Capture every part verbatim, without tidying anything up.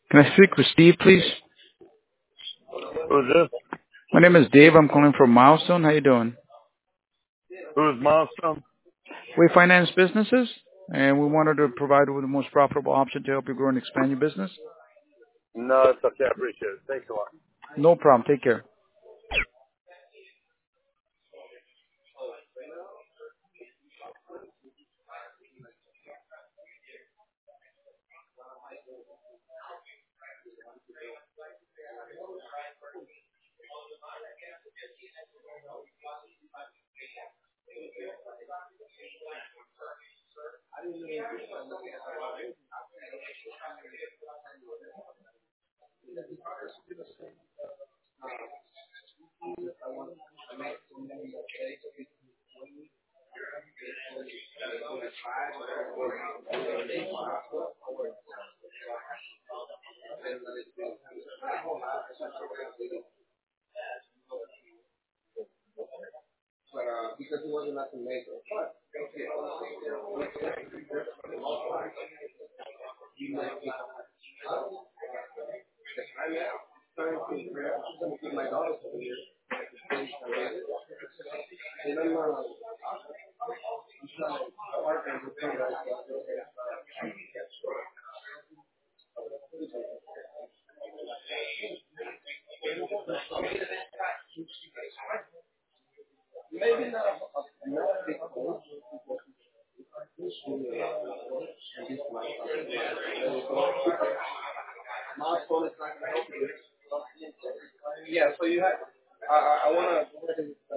Can I speak with Steve, please? Who's this? My name is Dave. I'm calling from Milestone. How you doing? Who's Milestone? We finance businesses, and we wanted to provide you with the most profitable option to help you grow and expand your business. No, it's okay. I appreciate it. Thanks a lot. No problem. Take care.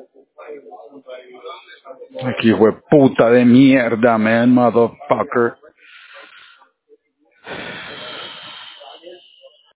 Aquí, hijo de puta de mierda, man, motherfucker.